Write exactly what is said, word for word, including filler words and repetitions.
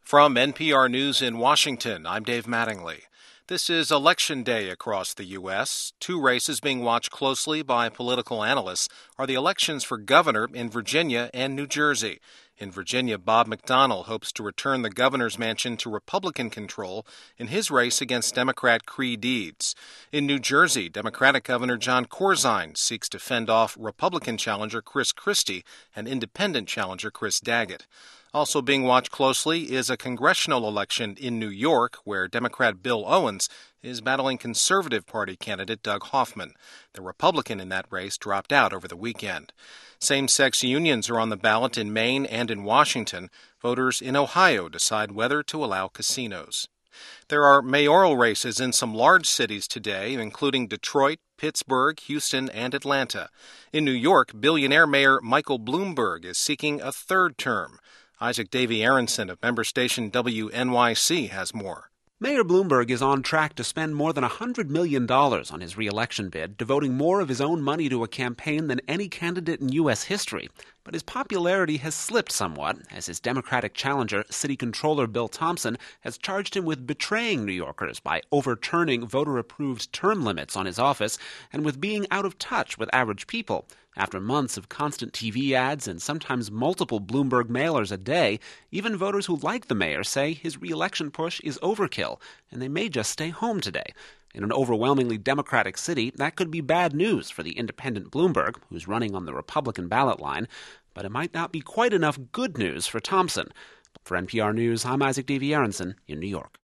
From N P R News in Washington, I'm Dave Mattingly. This is Election Day across the U S Two races being watched closely by political analysts are the elections for governor in Virginia and New Jersey. In Virginia, Bob McDonnell hopes to return the governor's mansion to Republican control in his race against Democrat Creigh Deeds. In New Jersey, Democratic Governor Jon Corzine seeks to fend off Republican challenger Chris Christie and independent challenger Chris Daggett. Also being watched closely is a congressional election in New York, where Democrat Bill Owens is battling Conservative Party candidate Doug Hoffman. The Republican in that race dropped out over the weekend. Same-sex unions are on the ballot in Maine and in Washington. Voters in Ohio decide whether to allow casinos. There are mayoral races in some large cities today, including Detroit, Pittsburgh, Houston, and Atlanta. In New York, billionaire Mayor Michael Bloomberg is seeking a third term. Isaac Davy Aronson of member station W N Y C has more. Mayor Bloomberg is on track to spend more than one hundred million dollars on his re-election bid, devoting more of his own money to a campaign than any candidate in U S history. But his popularity has slipped somewhat, as his Democratic challenger, City Controller Bill Thompson, has charged him with betraying New Yorkers by overturning voter-approved term limits on his office and with being out of touch with average people. After months of constant T V ads and sometimes multiple Bloomberg mailers a day, even voters who like the mayor say his re-election push is overkill, and they may just stay home today. In an overwhelmingly Democratic city, that could be bad news for the independent Bloomberg, who's running on the Republican ballot line, but it might not be quite enough good news for Thompson. For N P R News, I'm Isaac Davy Aronson in New York.